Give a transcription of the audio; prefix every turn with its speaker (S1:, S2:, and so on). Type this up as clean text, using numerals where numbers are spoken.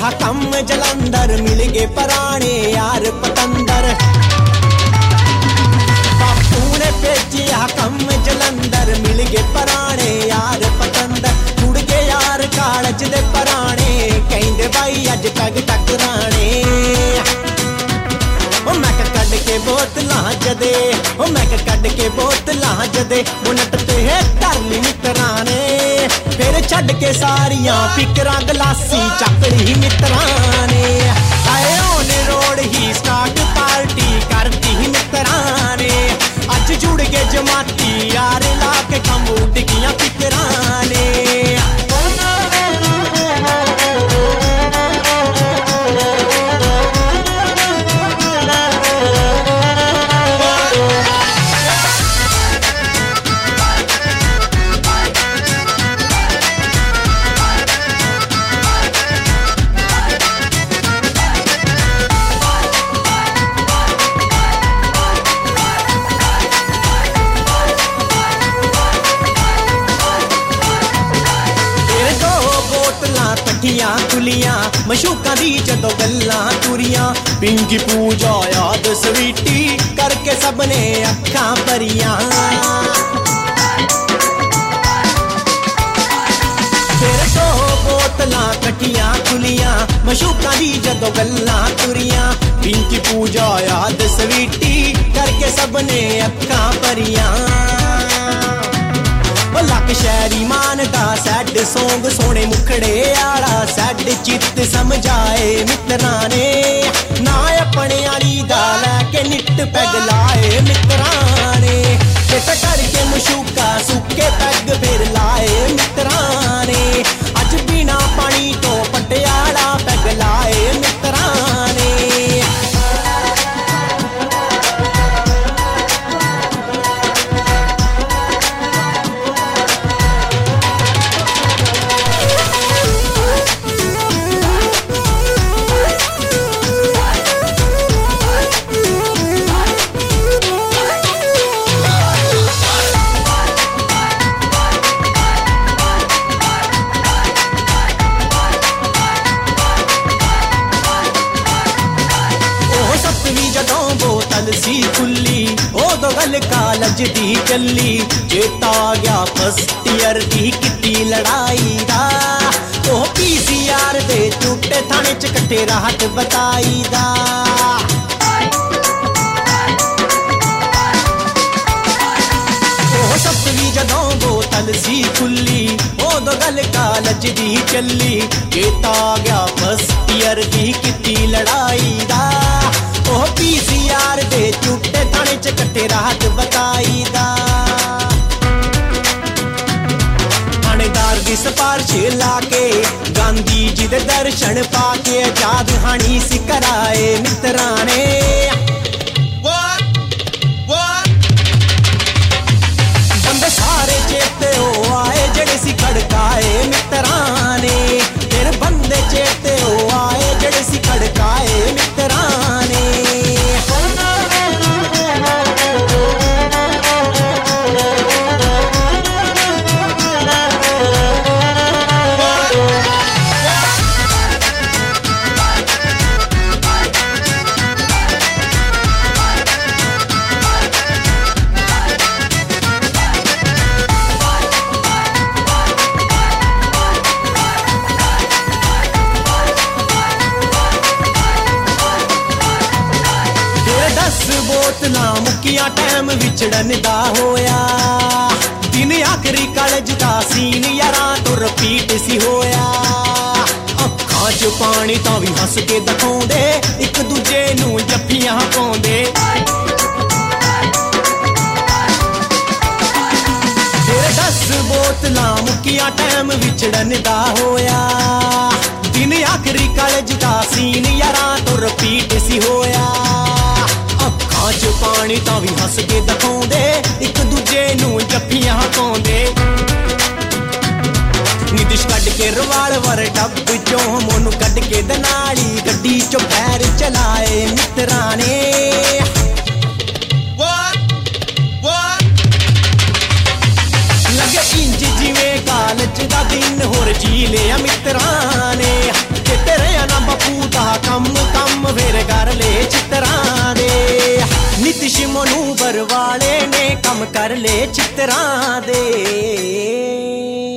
S1: आह कम जलंधर मिल गए पुराने यार पतंदर। बापू ने भेजे आह कम जलंधर मिल गए पुराने यार पतंदर। जुड़ गए यार कालज दे पुराने कहंदे भाई अज टग टकराने। ओ मैं कड के बोतलां जदे, ओ मैं कड के बोतलां जदे उनट ते कर ली मित्राने। फिर छड़ के सारियां फिकरां गलासी चकड़ी मित्राने। आए ऑन रोड ही स्टार्ट पार्टी करती मित्राने। अज जुड़ के जमाती यार ला के कम उड़ गया फिकराने। कुलियां मशूका दी जदों गल्लां तुरियां। पिंकी पूजा याद स्वीटी करके सबने अखां भरियां। फिर दो बोतलां कट्ठियां खुलियां मशूका दी जदों गल्लां तुरियां। पिंकी पूजा याद स्वीटी करके सबने अखां भरियां। लक शहरी मानदा सैड सोंग सोने मुखड़े आला सैड चित्त समझाए मित्राने। ना अपने आली दा लैके निट पैग लाए मित्राने। चित करके मशूका सुके पैग फिर लाए मित्राने। अज बिना पानी तो पटियाला पैग लाए मित्राने। सी खुली ओदो गल कालज दी चली। चेता गया फर्स्ट ईयर दी किती लड़ाई दा। ओ पीसीआर दे झूठे थाने च कट्टे राहत बताई दा। ओ सप्तवीं जदों बोतल सी खुली ओदो गल कालज दी चली। चेता गया फर्स्ट ईयर दी किती लड़ाई दा। ओ पीसीआर दे झूठे थाने च कट्टे राहत बताई दा। थानेदार दी सिफारिश लाके गांधी जी दे दर्शन पाके आजाद हानी सी कराए मित्राने। बंदे सारे चेते हो आए जेड़े सी खड़काए मित्राने। फिर बंदे चेते हो आए जेड़े सी खड़काए मित्राने। बोतलां मुक्कियां टाइम विछड़न दा होया। दिन आखरी कालज दा सीन यारां तो रिपीट सी होया। अखां च पानी तां भी हस के दिखाउंदे एक दूजे नूं जफ्फियां पाउंदे। फिर 10 बोतलां मुक्कियां टाइम विछड़न दा होया। दिन आखरी कालज दा सीन यारां तो रिपीट सी होया। अखां च पानी तां भी हस के दिखाउंदे एक दूजे नूं जफ्फियां पाउंदे। निदिश कड के रिवाल्वर डब चों मोनू कड के दनाली गड्डी चो पैर चलाए मित्राने। लगे इंज जिवें कालज दा दिन होर जी लिया मित्राने। तेरे ना ले चित्रां दे। नितिश मनूवर वाले ने कम कर ले चित्रां दे।